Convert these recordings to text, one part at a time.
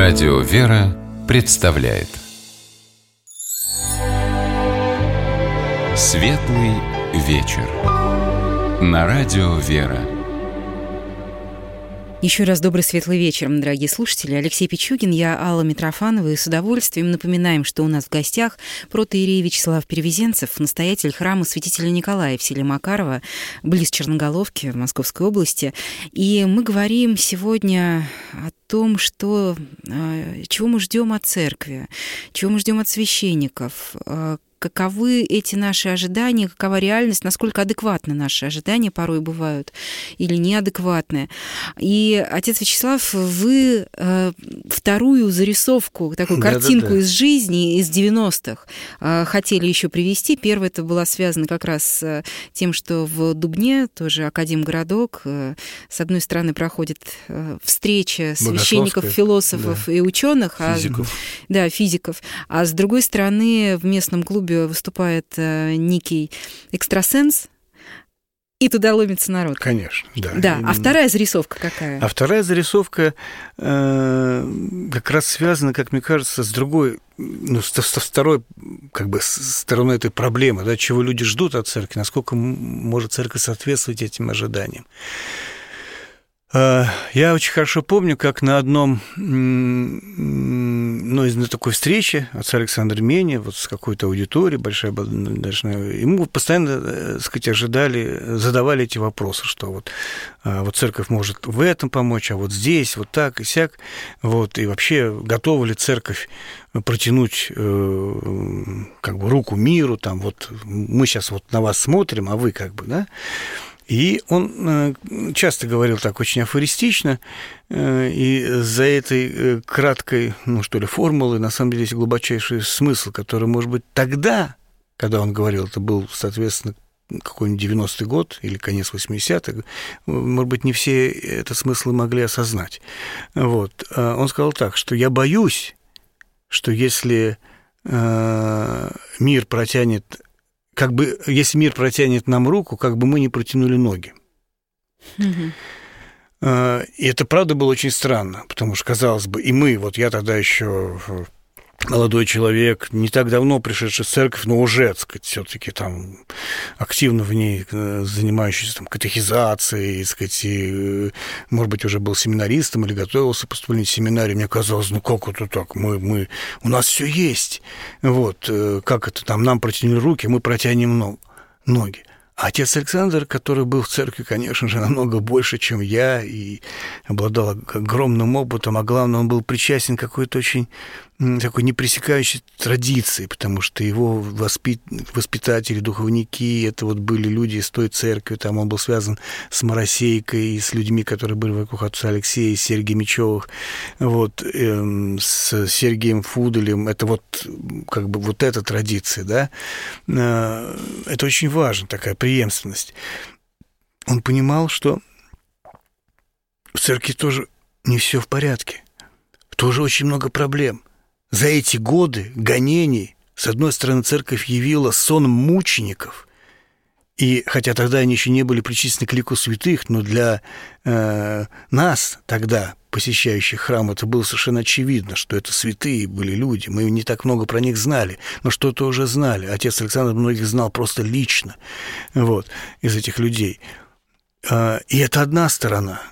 Радио «Вера» представляет Светлый вечер на Радио «Вера». Еще раз добрый светлый вечер, дорогие слушатели. Алексей Пичугин, я Алла Митрофанова, и с удовольствием напоминаем, что у нас в гостях протоиерей Вячеслав Перевезенцев, настоятель храма святителя Николая в селе Макарово, близ Черноголовки в Московской области. И мы говорим сегодня о том, что, чего мы ждем от церкви, чего мы ждем от священников, каковы эти наши ожидания, какова реальность, насколько адекватны наши ожидания порой бывают или неадекватны. И, отец Вячеслав, вы вторую зарисовку, такую картинку из жизни, из 90-х хотели еще привести. Первая это была связана как раз с тем, что в Дубне, тоже Академгородок, с одной стороны проходит встреча священников, философов и ученых, физиков, а с другой стороны в местном клубе выступает некий экстрасенс, и туда ломится народ. Конечно, да. Да. А вторая зарисовка какая? А вторая зарисовка как раз связана, как мне кажется, с другой, со второй стороной этой проблемы, да, чего люди ждут от церкви, насколько может церковь соответствовать этим ожиданиям. Я очень хорошо помню, как на из такой встречи отца Александра Меня, вот с какой-то аудиторией большая, ему постоянно, задавали эти вопросы, что вот церковь может в этом помочь, а вот здесь, вот так и сяк, и вообще готова ли церковь протянуть руку миру, мы сейчас на вас смотрим, а вы да? И он часто говорил так очень афористично, и за этой краткой, формулы, на самом деле, есть глубочайший смысл, который, может быть, тогда, когда он говорил, это был, соответственно, какой-нибудь 90-й год или конец 80-х, может быть, не все этот смысл могли осознать. Он сказал так, что я боюсь, что если мир протянет... если мир протянет нам руку, мы не протянули ноги. И это, правда, было очень странно, потому что, казалось бы, и мы, я тогда еще молодой человек, не так давно пришедший в церковь, но уже, все-таки активно в ней занимающийся катехизацией, и, может быть, уже был семинаристом или готовился к поступлению в семинарию. Мне казалось, как это так? У нас все есть. Как это нам протянули руки, мы протянем ноги. А отец Александр, который был в церкви, конечно же, намного больше, чем я, и обладал огромным опытом, а главное, он был причастен к какой-то очень такой непресекающей традиции, потому что его воспитатели, духовники, это были люди из той церкви, он был связан с Моросейкой, с людьми, которые были вокруг отца Алексея, с Сергием Мечевых, с Сергием Фуделем, это эта традиция, да, это очень важно, такая преемственность. Он понимал, что в церкви тоже не все в порядке, тоже очень много проблем. За эти годы гонений, с одной стороны, церковь явила сон мучеников, и хотя тогда они еще не были причислены к лику святых, но для нас тогда, посещающих храм, это было совершенно очевидно, что это святые были люди. Мы не так много про них знали, но что-то уже знали. Отец Александр многих знал просто лично, из этих людей. И это одна сторона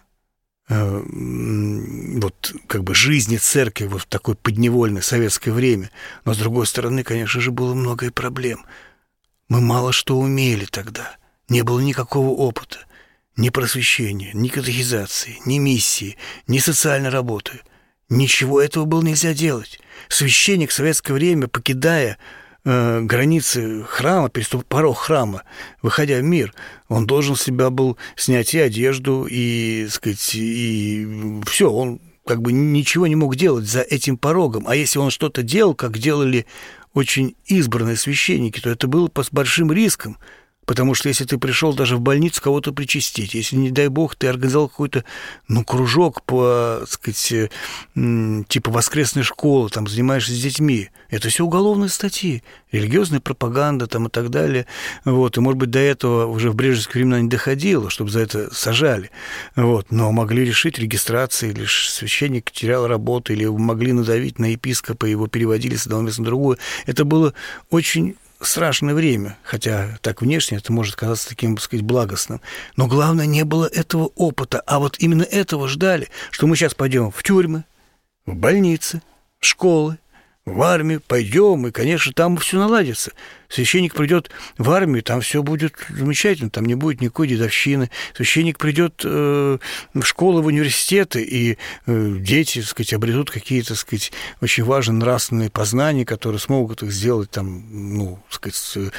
жизни церкви в такое подневольное советское время. Но, с другой стороны, конечно же, было много и проблем. Мы мало что умели тогда. Не было никакого опыта. Ни просвещения, ни катехизации, ни миссии, ни социальной работы. Ничего этого было нельзя делать. Священник в советское время, покидая границы храма, переступая порог храма, выходя в мир, он должен с себя был снять и одежду, и все, он ничего не мог делать за этим порогом. А если он что-то делал, как делали очень избранные священники, то это было с большим риском, Потому что если ты пришел даже в больницу кого-то причастить, если, не дай бог, ты организовал какой-то, кружок по, так сказать, типа воскресной школы, там, занимаешься с детьми, это все уголовные статьи, религиозная пропаганда там и так далее. Вот. И, может быть, до этого уже в брежневские времена не доходило, чтобы за это сажали. Вот. Но могли решить регистрации, или священник терял работу, или могли надавить на епископа, его переводили с одного места на другое. Это было очень страшное время, хотя так внешне это может казаться таким, так сказать, благостным. Но главное, не было этого опыта, а вот именно этого ждали, что мы сейчас пойдем в тюрьмы, в больницы, в школы, в армию, пойдем, и, конечно, там все наладится. Священник придет в армию, там все будет замечательно, там не будет никакой дедовщины. Священник придет в школы, в университеты, и дети, так сказать, обретут какие-то, так сказать, очень важные нравственные познания, которые смогут их сделать там, так сказать,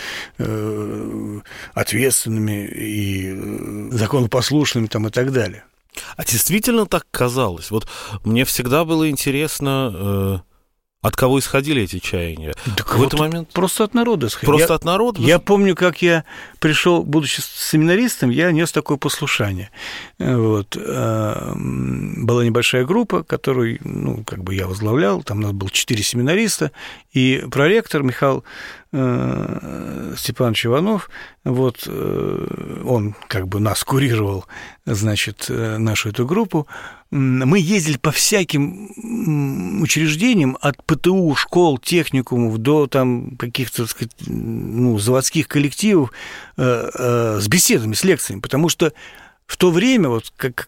ответственными и законопослушными там, и так далее. А действительно так казалось? Вот мне всегда было интересно... От кого исходили эти чаяния? Так в вот этот момент? Просто от народа исходили. Просто от народа? Я помню, как я пришел, будучи семинаристом, я нес такое послушание. Вот. Была небольшая группа, которую, я возглавлял, там у нас было 4 семинариста, и проректор Михаил Степанович Иванов, вот, он нас курировал, значит, нашу эту группу. Мы ездили по всяким учреждениям, от ПТУ, школ, техникумов до там каких-то, так сказать, заводских коллективов с беседами, с лекциями, потому что в то время,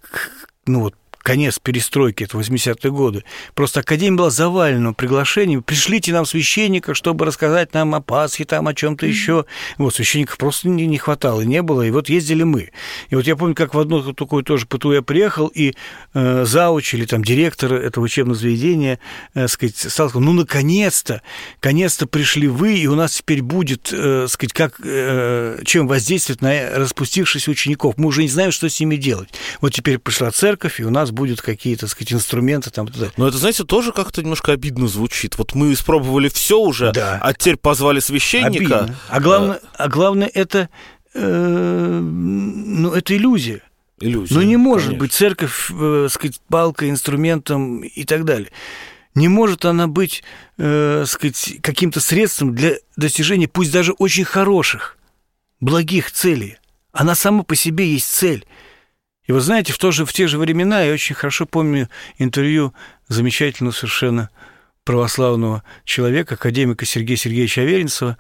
конец перестройки, это 80-е годы, просто академия была завалена приглашениями. Пришлите нам священника, чтобы рассказать нам о Пасхе, там, о чем-то еще. Вот, священников просто не хватало, не было, и вот ездили мы. И вот я помню, как в одно такое тоже ПТУ я приехал, и зауч или там директор этого учебного заведения, сказать, сказал, наконец-то пришли вы, и у нас теперь будет, сказать, чем воздействовать на распустившихся учеников. Мы уже не знаем, что с ними делать. Вот теперь пришла церковь, и у нас будут какие-то, так сказать, инструменты там. Но это, знаете, тоже как-то немножко обидно звучит. Вот мы испробовали все уже, да. А теперь позвали священника. Обидно. А главное, это это иллюзия. Иллюзия. Но не может быть церковь, сказать, палкой, инструментом и так далее. Не может она быть, сказать, каким-то средством для достижения, пусть даже очень хороших, благих целей. Она сама по себе есть цель. И вы знаете, в те же времена я очень хорошо помню интервью замечательного совершенно православного человека, академика Сергея Сергеевича Аверинцева,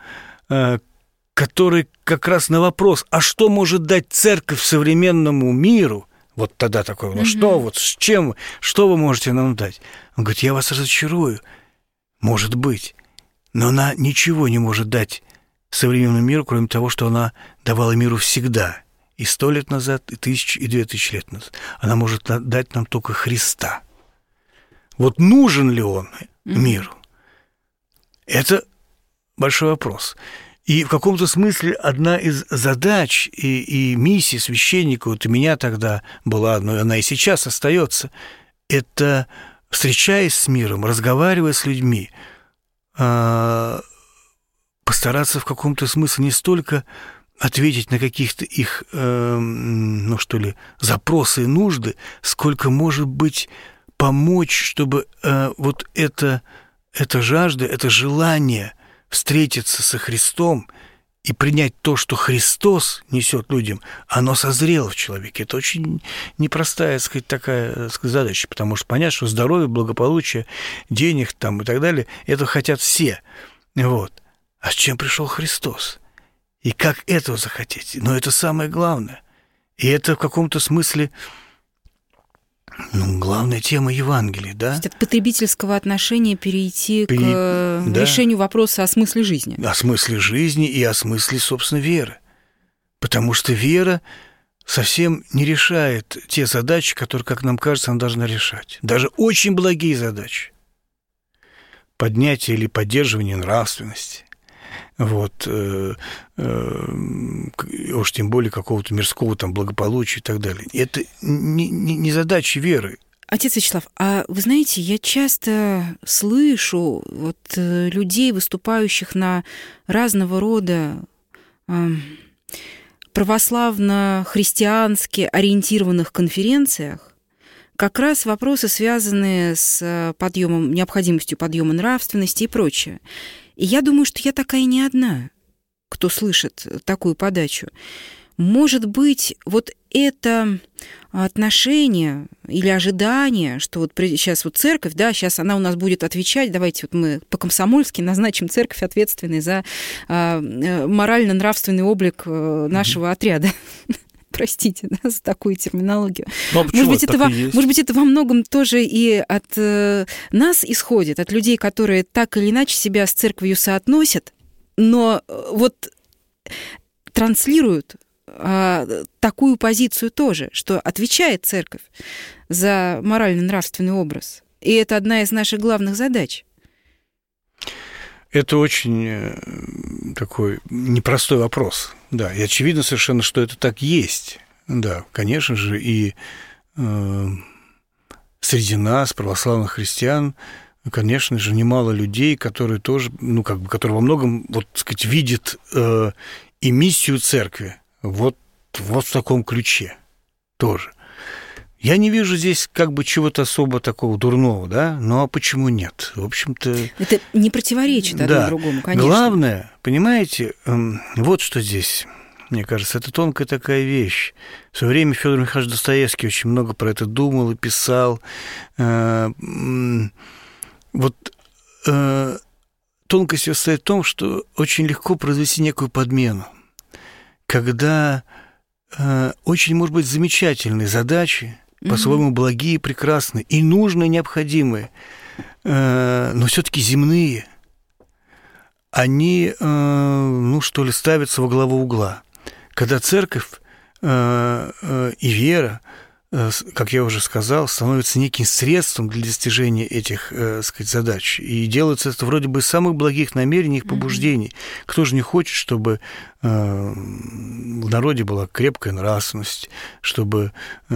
который как раз на вопрос, а что может дать церковь современному миру, вот тогда такой, что вы можете нам дать? Он говорит, я вас разочарую, может быть, но она ничего не может дать современному миру, кроме того, что она давала миру всегда. И 100 лет назад, и 1000, и 2000 лет назад. Она может дать нам только Христа. Вот нужен ли он миру? Это большой вопрос. И в каком-то смысле одна из задач и миссий священника, вот у меня тогда была, но она и сейчас остается, это, встречаясь с миром, разговаривая с людьми, постараться в каком-то смысле не столько ответить на каких-то их, запросы и нужды, сколько, может быть, помочь, чтобы вот эта жажда, это желание встретиться со Христом и принять то, что Христос несет людям, оно созрело в человеке. Это очень непростая, так сказать, такая задача, потому что понятно, что здоровье, благополучие, денег там и так далее, это хотят все. Вот. А с чем пришел Христос? И как этого захотеть? Но это самое главное. И это в каком-то смысле главная тема Евангелия, да? То есть от потребительского отношения перейти к решению вопроса о смысле жизни. О смысле жизни и о смысле, собственно, веры. Потому что вера совсем не решает те задачи, которые, как нам кажется, она должна решать. Даже очень благие задачи. Поднятие или поддерживание нравственности. Вот, уж тем более какого-то мирского там благополучия и так далее. Это не задача веры. Отец Вячеслав, а вы знаете, я часто слышу людей, выступающих на разного рода православно-христиански ориентированных конференциях как раз вопросы, связанные с необходимостью подъема нравственности и прочее. И я думаю, что я такая не одна, кто слышит такую подачу. Может быть, вот это отношение или ожидание, что вот сейчас вот церковь, да, сейчас она у нас будет отвечать, давайте вот мы по-комсомольски назначим церковь ответственной за морально-нравственный облик нашего отряда. Простите, да, за такую терминологию. Может быть, это во многом тоже и от нас исходит, от людей, которые так или иначе себя с церковью соотносят, но вот транслируют такую позицию тоже, что отвечает церковь за морально-нравственный образ. И это одна из наших главных задач. Это очень такой непростой вопрос. Да, и очевидно совершенно, что это так есть. Да, конечно же, и среди нас, православных христиан, конечно же, немало людей, которые тоже, которые во многом, вот, так сказать, видят и миссию церкви вот в таком ключе тоже. Я не вижу здесь чего-то особо такого дурного, да? Ну, а почему нет? В общем-то... Это не противоречит одно другому, конечно. Главное, понимаете, вот что здесь, мне кажется, это тонкая такая вещь. В свое время Фёдор Михайлович Достоевский очень много про это думал и писал. Тонкость состоит в том, что очень легко произвести некую подмену, когда очень, может быть, замечательные задачи, по-своему благие, прекрасные и нужные, необходимые, но все-таки земные, они, ставятся во главу угла. Когда церковь и вера, как я уже сказал, становятся неким средством для достижения этих, задач. И делается это вроде бы из самых благих намерений, их побуждений. Кто же не хочет, чтобы в народе была крепкая нравственность, чтобы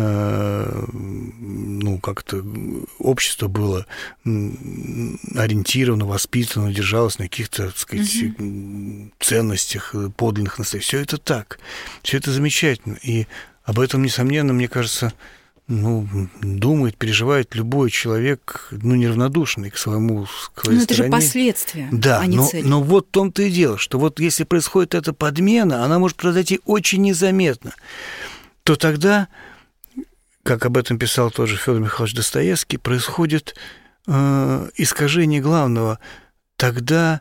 как-то общество было ориентировано, воспитано, держалось на каких-то, ценностях, подлинных настоящих. Все это так, все это замечательно. И об этом, несомненно, мне кажется, думает, переживает любой человек, неравнодушный к своей стороне. Это же последствия, да, а не цель. Но вот в том-то и дело, что вот если происходит эта подмена, она может произойти очень незаметно, то тогда, как об этом писал тоже Фёдор Михайлович Достоевский, происходит искажение главного. Тогда,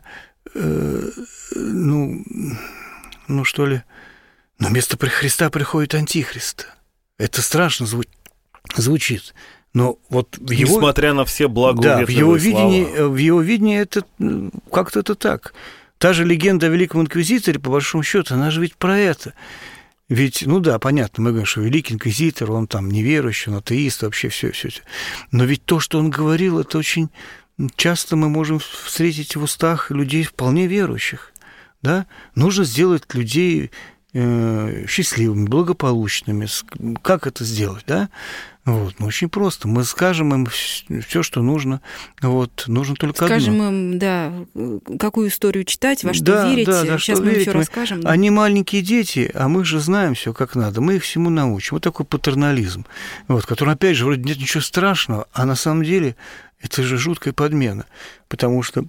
но вместо Христа приходит антихрист. Это страшно звучит. Но вот несмотря на все благоуветные слова. В его видении это как-то это так. Та же легенда о Великом Инквизиторе, по большому счету, она же ведь про это. Ведь, понятно, мы говорим, что Великий Инквизитор, он там неверующий, он атеист, вообще все. Но ведь то, что он говорил, это очень часто мы можем встретить в устах людей вполне верующих. Да? Нужно сделать людей счастливыми, благополучными. Как это сделать, да? Очень просто. Мы скажем им все, что нужно. Нужно только скажем одно. Им, да, какую историю читать, во что верить. Сейчас мы им все расскажем. Да. Они маленькие дети, а мы же знаем все как надо. Мы их всему научим. Вот такой патернализм, который, опять же, вроде нет ничего страшного, а на самом деле это же жуткая подмена, потому что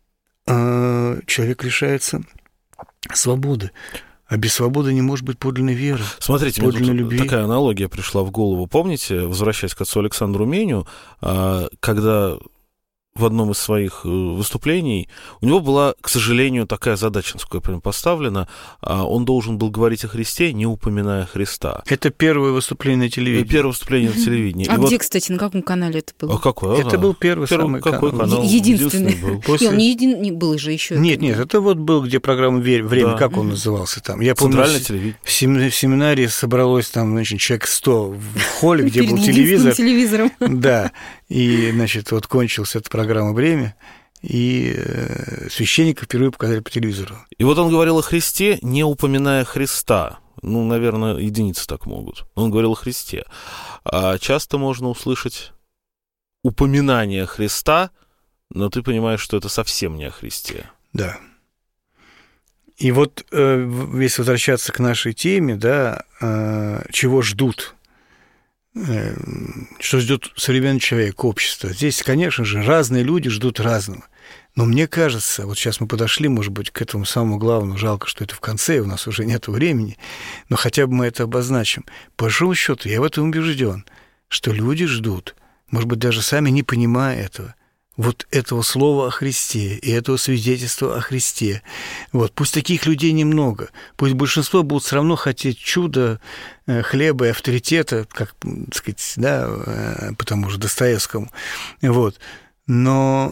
человек лишается свободы. А без свободы не может быть подлинной веры. Смотрите, подлинной мне любви. Такая аналогия пришла в голову. Помните, возвращаясь к отцу Александру Меню, когда в одном из своих выступлений у него была, к сожалению, такая задача, насколько я понимаю, поставлена. Он должен был говорить о Христе, не упоминая Христа. Это первое выступление на телевидении. Первое выступление на телевидении. А где, кстати, на каком канале это было? А какой? Это был самый канал. Единственный. Был. Он не был же еще. Нет, это был, где программа «Время», как он назывался там. Я помню, Центральное телевидение. В семинарии собралось там, человек 100 в холле, где был телевизор. Телевизором. Да. И, кончилась эта программа «Время», и священников впервые показали по телевизору. И вот он говорил о Христе, не упоминая Христа. Наверное, единицы так могут. Он говорил о Христе. А часто можно услышать упоминание Христа, но ты понимаешь, что это совсем не о Христе. Да. И вот, если возвращаться к нашей теме, да, чего ждут, что ждет современный человек, общество. Здесь, конечно же, разные люди ждут разного. Но мне кажется, вот сейчас мы подошли, может быть, к этому самому главному, жалко, что это в конце, у нас уже нет времени, но хотя бы мы это обозначим. По большому счету, я в этом убежден, что люди ждут, может быть, даже сами не понимая этого, вот этого слова о Христе и этого свидетельства о Христе. Вот. Пусть таких людей немного, пусть большинство будут все равно хотеть чуда, хлеба и авторитета, как, так сказать, да, по тому же Достоевскому. Вот. Но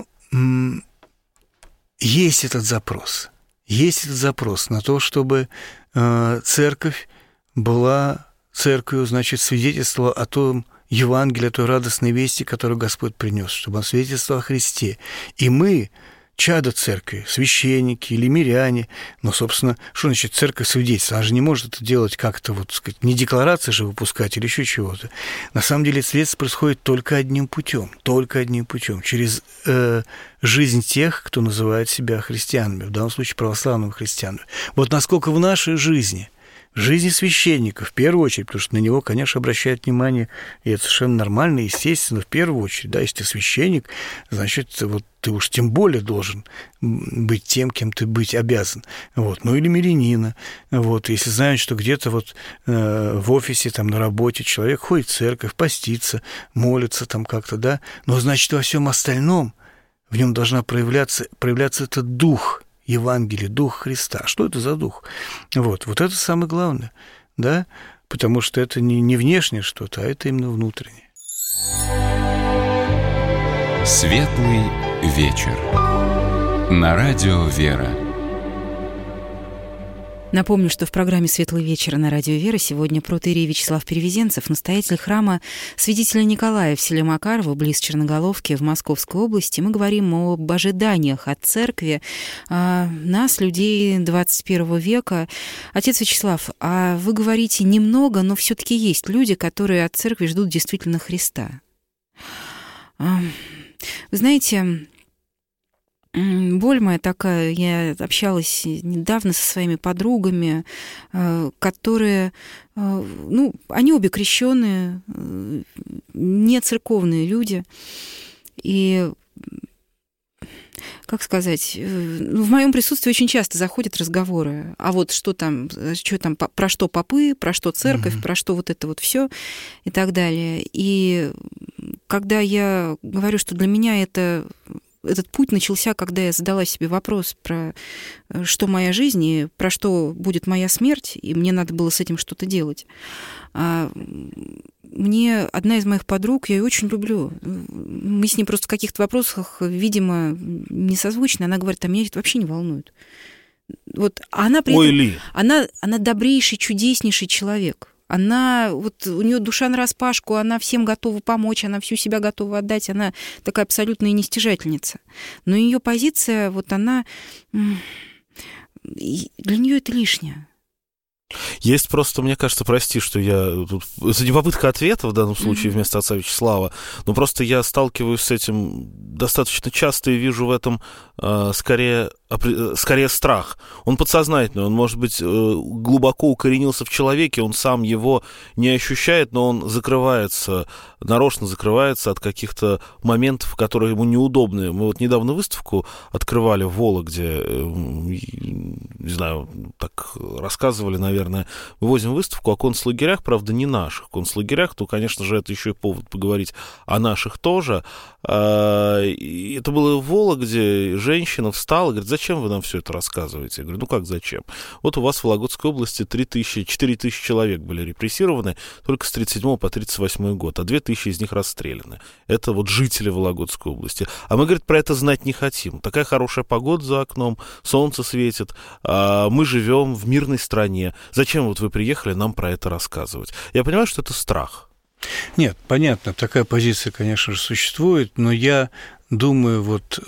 есть этот запрос на то, чтобы церковь была церковью, значит, свидетельствовала о том Евангелии, о той радостной вести, которую Господь принес, чтобы он свидетельствовал о Христе. И мы, чадо церкви, священники или миряне, но, собственно, что значит церковь свидетельствует? Она же не может это делать как-то, вот, сказать, не декларации же выпускать или еще чего-то. На самом деле свидетельство происходит только одним путем, через жизнь тех, кто называет себя христианами, в данном случае православными христианами. Вот насколько в нашей жизни священника, в первую очередь, потому что на него, конечно, обращают внимание, и это совершенно нормально, естественно, в первую очередь, да, если ты священник, значит, вот ты уж тем более должен быть тем, кем ты быть обязан. Вот. Ну, или мирянина. Вот. Если знают, что где-то вот в офисе, там, на работе человек ходит в церковь, постится, молится там как-то, да, но, значит, во всем остальном в нем должна проявляться этот дух Евангелие, Дух Христа. Что это за Дух? Вот это самое главное, да, потому что это не внешнее что-то, а это именно внутреннее. Светлый вечер. На радио «Вера». Напомню, что в программе «Светлый вечер» на радио «Вера» сегодня протоиерей Вячеслав Перевезенцев, настоятель храма Святителя Николая в селе Макарово, близ Черноголовки, в Московской области. Мы говорим об ожиданиях от церкви, нас, людей 21 века. Отец Вячеслав, а вы говорите немного, но все-таки есть люди, которые от церкви ждут действительно Христа. Вы знаете, боль моя такая, я общалась недавно со своими подругами, которые, они обе крещеные, не церковные люди, и, как сказать, в моем присутствии очень часто заходят разговоры, а вот что там, про что попы, про что церковь, про что вот это вот все и так далее. И когда я говорю, что для меня этот путь начался, когда я задала себе вопрос про что моя жизнь и про что будет моя смерть, и мне надо было с этим что-то делать. Мне одна из моих подруг, я ее очень люблю, мы с ней просто в каких-то вопросах, видимо, не созвучны, она говорит, а меня это вообще не волнует. Вот, она при этом, она добрейший, чудеснейший человек. Она, вот у нее душа нараспашку, она всем готова помочь, она всю себя готова отдать, она такая абсолютная нестяжательница. Но ее позиция, вот она, для нее это лишнее. Есть просто, мне кажется, прости, что я тут... Это не попытка ответа в данном случае вместо отца Вячеслава, но просто я сталкиваюсь с этим достаточно часто и вижу в этом скорее страх. Он подсознательный, он, может быть, глубоко укоренился в человеке, он сам его не ощущает, но он нарочно закрывается от каких-то моментов, которые ему неудобны. Мы вот недавно выставку открывали в Вологде, не знаю, так рассказывали, наверное, мы возим выставку о концлагерях, правда, не наших концлагерях, то, конечно же, это еще и повод поговорить о наших тоже. И это было в Вологде, женщина встала, говорит, зачем вы нам все это рассказываете? Я говорю, ну как зачем? Вот у вас в Вологодской области 4 тысячи человек были репрессированы только с 1937 по 1938 год, а 2000 из них расстреляны. Это вот жители Вологодской области. А мы, говорит, про это знать не хотим. Такая хорошая погода за окном, солнце светит, мы живем в мирной стране. Зачем вот вы приехали нам про это рассказывать? Я понимаю, что это страх. Нет, понятно, такая позиция, конечно же, существует, но я думаю, вот,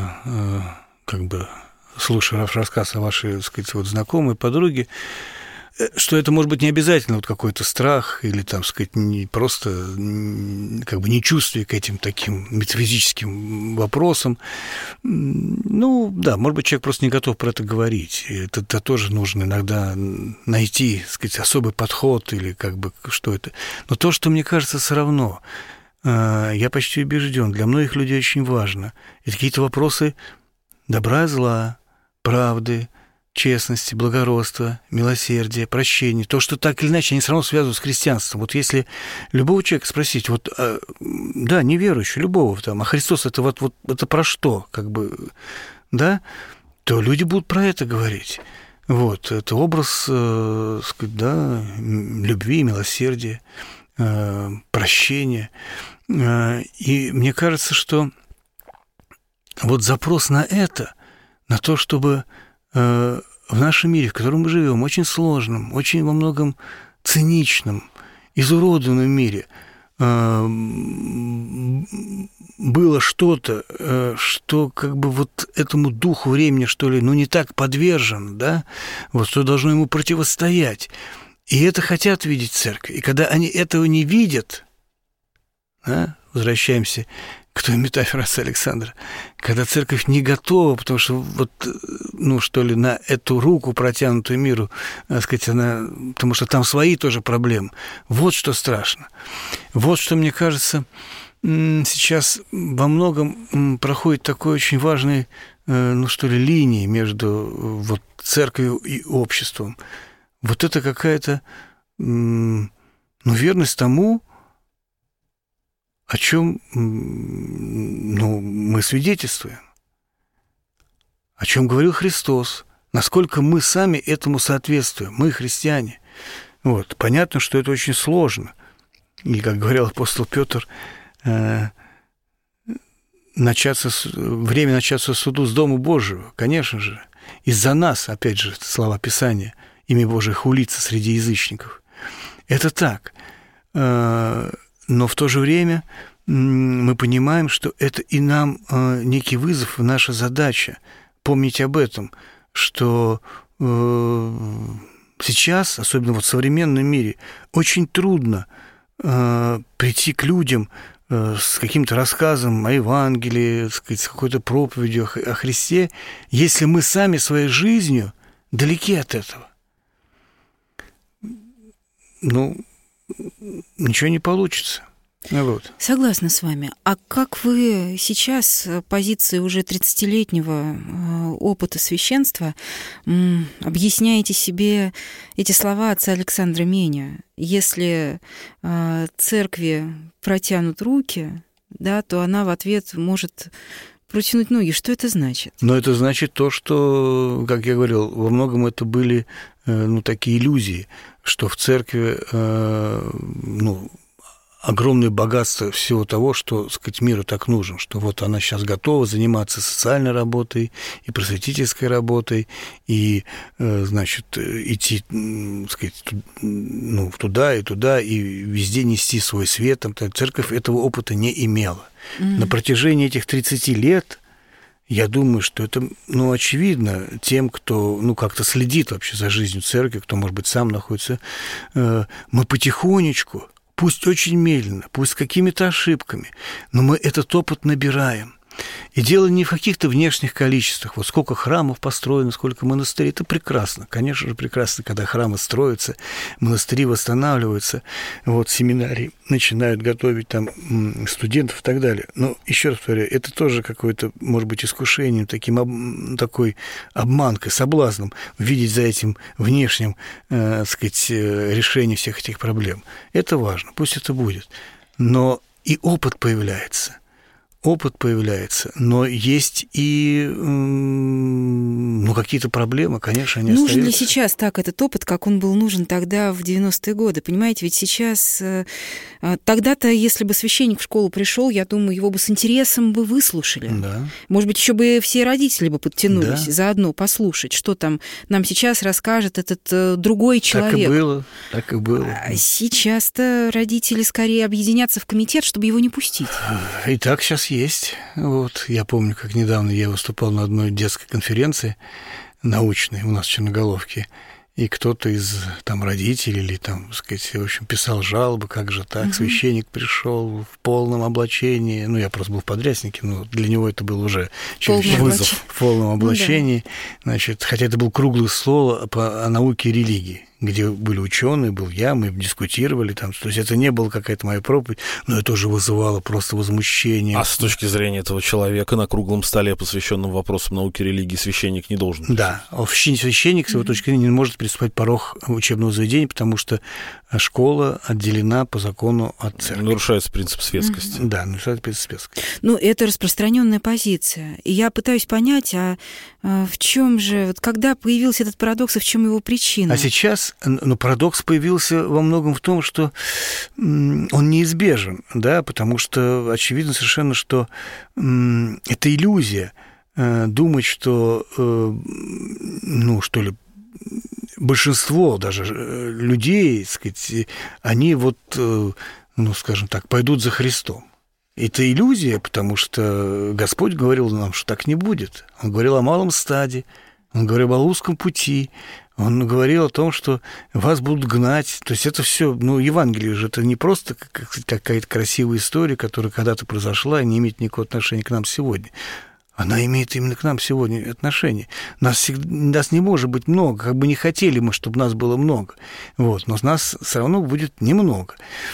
Алла, как бы слушая рассказ о вашей, так сказать, вот знакомой подруге, что это может быть не обязательно вот какой-то страх или, там, сказать, не просто как бы нечувствие к этим таким метафизическим вопросам. Ну, да, может быть, человек просто не готов про это говорить. Это тоже нужно иногда найти, так сказать, особый подход или как бы что это. Но то, что мне кажется, все равно, я почти убежден, для многих людей очень важно. Это какие-то вопросы добра и зла, правды, честности, благородства, милосердия, прощения, то, что так или иначе они все равно связывают с христианством. Вот если любого человека спросить, вот, да, неверующего, любого там, а Христос это вот это про что, как бы, да, то люди будут про это говорить. Вот, это образ, сказать, да, любви, милосердия, прощения. И мне кажется, что вот запрос на это, на то, чтобы в нашем мире, в котором мы живем, очень сложном, очень во многом циничном, изуродованном мире, было что-то, что как бы вот этому духу времени, что ли, ну, не так подвержено, да, вот, что должно ему противостоять. И это хотят видеть церковь. И когда они этого не видят, да, возвращаемся к той метафоре отца Александра, когда церковь не готова, потому что вот, ну, что ли, на эту руку, протянутую миру, так сказать, она, потому что там свои тоже проблемы. Вот что страшно. Вот что, мне кажется, сейчас во многом проходит такой очень важной, ну, что ли, линии между вот церковью и обществом. Вот это какая-то, ну, верность тому, о чем, ну, мы свидетельствуем, о чем говорил Христос, насколько мы сами этому соответствуем, мы христиане. Вот. Понятно, что это очень сложно. И, как говорил апостол Петр, время начаться суду с Дома Божьего, конечно же, из-за нас, опять же, слова Писания, имя Божие хулится среди язычников. Это так. Но в то же время мы понимаем, что это и нам некий вызов, наша задача помнить об этом, что сейчас, особенно вот в современном мире, очень трудно прийти к людям с каким-то рассказом о Евангелии, так сказать, с какой-то проповедью о Христе, если мы сами своей жизнью далеки от этого. Ну, ничего не получится. Вот. Согласна с вами. А как вы сейчас с позиции уже 30-летнего опыта священства объясняете себе эти слова отца Александра Меня? Если церкви протянут руки, да, то она в ответ может протянуть ноги. Что это значит? Но это значит то, что, как я говорил, во многом это были, ну, такие иллюзии, что в церкви, ну, огромное богатство всего того, что, так сказать, миру так нужно, что вот она сейчас готова заниматься социальной работой и просветительской работой, и, значит, идти, так сказать, ну, туда, и везде нести свой свет. Церковь этого опыта не имела. На протяжении этих 30 лет, я думаю, что это, ну, очевидно тем, кто, ну, как-то следит вообще за жизнью церкви, кто, может быть, сам находится, мы потихонечку, пусть очень медленно, пусть с какими-то ошибками, но мы этот опыт набираем. И дело не в каких-то внешних количествах. Вот сколько храмов построено, сколько монастырей. Это прекрасно. Конечно же, прекрасно, когда храмы строятся, монастыри восстанавливаются, вот, семинарии начинают готовить там студентов и так далее. Но, еще раз повторяю, это тоже какое-то, может быть, искушением, такой обманкой, соблазном видеть за этим внешним, так сказать, решение всех этих проблем. Это важно, пусть это будет. Но и опыт появляется, но есть и, ну, какие-то проблемы, конечно, они остаются. Нужен ли сейчас так этот опыт, как он был нужен тогда в 90-е годы? Понимаете, ведь сейчас... Тогда-то, если бы священник в школу пришел, я думаю, его бы с интересом бы выслушали. Да. Может быть, еще бы все родители бы подтянулись, да, заодно послушать, что там нам сейчас расскажет этот другой человек. Так и было. А сейчас-то родители скорее объединятся в комитет, чтобы его не пустить. И так сейчас есть. Вот. Я помню, как недавно я выступал на одной детской конференции научной у нас в Черноголовке, и кто-то из там родителей или там, так сказать, в общем, писал жалобы, как же так, священник пришел в полном облачении, ну, я просто был в подряснике, но для него это был уже вызов в полном облачении, значит, хотя это был круглый стол о науке и религии, где были ученые, был я, мы дискутировали там, то есть это не было какая-то моя проповедь, но это уже вызывало просто возмущение. А с точки зрения этого человека на круглом столе, посвященном вопросам науки и религии, священник не должен быть? Да, священник, с его точки зрения, не может приступать порог учебного заведения, потому что школа отделена по закону от церкви. Нарушается принцип светскости. Да, нарушается принцип светскости. Ну, это распространенная позиция. И я пытаюсь понять, в чем же, вот когда появился этот парадокс, и в чем его причина? А сейчас, парадокс появился во многом в том, что он неизбежен, да, потому что очевидно совершенно, что это иллюзия думать, что, большинство даже людей, так сказать, они скажем так, пойдут за Христом. Это иллюзия, потому что Господь говорил нам, что так не будет. Он говорил о малом стаде, Он говорил о узком пути, Он говорил о том, что вас будут гнать. То есть это все, Евангелие же это не просто какая-то красивая история, которая когда-то произошла и не имеет никакого отношения к нам сегодня. Она имеет именно к нам сегодня отношение. Нас не может быть много, как бы не хотели мы, чтобы нас было много. Но нас все равно будет немного.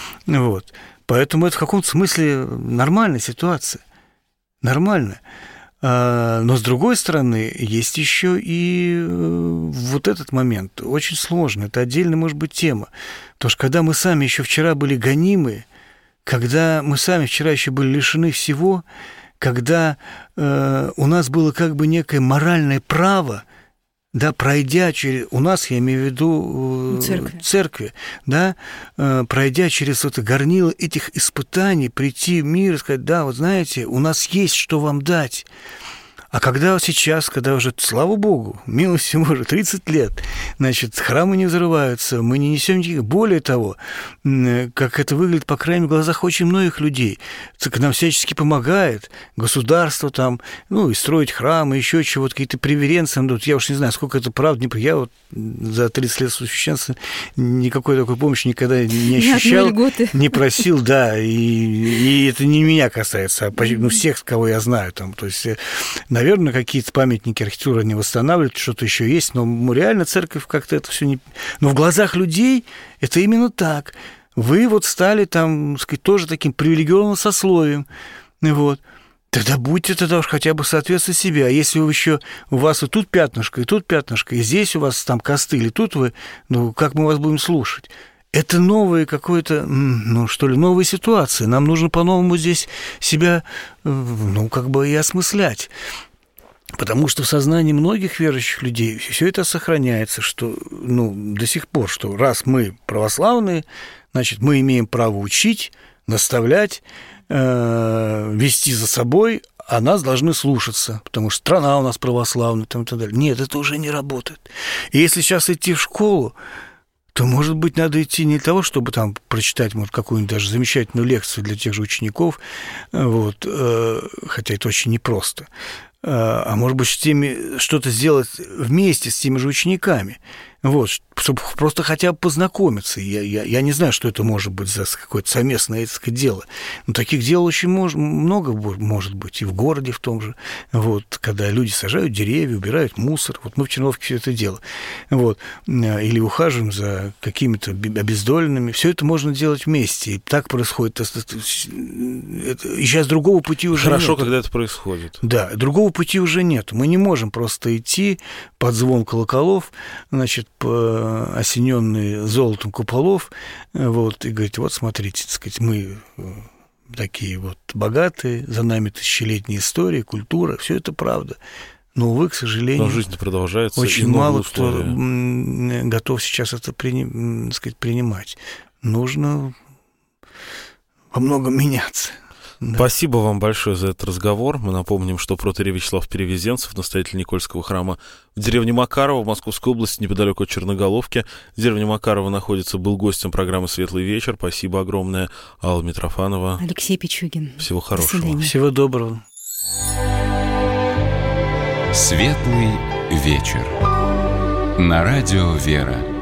Поэтому это в каком-то смысле нормальная ситуация. Нормальная. Но, с другой стороны, есть еще и вот этот момент, очень сложный. Это отдельная, может быть, тема. Потому что когда мы сами еще вчера были гонимы, когда мы сами вчера еще были лишены всего, когда у нас было как бы некое моральное право, да, пройдя через... У нас, я имею в виду церкви, да, пройдя через это горнило этих испытаний, прийти в мир и сказать, да, вот знаете, у нас есть что вам дать. А когда сейчас, когда уже, слава Богу, милостью Божией, 30 лет, значит, храмы не взрываются, мы не несем никаких... Более того, как это выглядит, по крайней мере, в глазах очень многих людей, так нам всячески помогает государство там, и строить храмы, еще чего-то, какие-то преференции. Я уж не знаю, сколько это правда. Я вот за 30 лет священства никакой такой помощи никогда не ощущал, не просил, да, и это не меня касается, а всех, кого я знаю там, то есть... Наверное, какие-то памятники архитектуры не восстанавливают, что-то еще есть, но реально церковь как-то это все не... Но в глазах людей это именно так. Вы стали там, так сказать, тоже таким привилегированным сословием. Тогда будьте тогда уж хотя бы соответствовать себе. А если у вас и тут пятнышко, и здесь у вас там костыль, и тут вы, как мы вас будем слушать? Это новая какая-то, новая ситуация. Нам нужно по-новому здесь себя, и осмыслять. Потому что в сознании многих верующих людей все это сохраняется, что, до сих пор, что раз мы православные, значит, мы имеем право учить, наставлять, вести за собой, а нас должны слушаться, потому что страна у нас православная, и так далее. Нет, это уже не работает. И если сейчас идти в школу, то, может быть, надо идти не для того, чтобы там прочитать, может, какую-нибудь даже замечательную лекцию для тех же учеников, хотя это очень непросто, а может быть, что-то сделать вместе с теми же учениками, чтобы просто хотя бы познакомиться. Я не знаю, что это может быть за какое-то совместное дело. Но таких дел очень много может быть, и в городе в том же. Когда люди сажают деревья, убирают мусор. Мы в Черновке все это делаем. Или ухаживаем за какими-то обездоленными. Все это можно делать вместе. И так происходит. И сейчас другого пути уже нет. Хорошо, когда это происходит. Да, другого пути уже нет. Мы не можем просто идти под звон колоколов, значит, осененные золотом куполов, и говорить, смотрите, так сказать, мы такие богатые, за нами тысячелетняя история, культура, все это правда. Но, увы, к сожалению, но жизнь продолжается, очень мало кто готов сейчас это принимать. Нужно во многом меняться. Да. Спасибо вам большое за этот разговор. Мы напомним, что протоиерей Вячеслав Перевезенцев, настоятель Никольского храма в деревне Макарово в Московской области, неподалеку от Черноголовки. Деревня Макарово находится, был гостем программы «Светлый вечер». Спасибо огромное. Алла Митрофанова. Алексей Пичугин. Всего хорошего. Всего доброго. «Светлый вечер». На радио «Вера».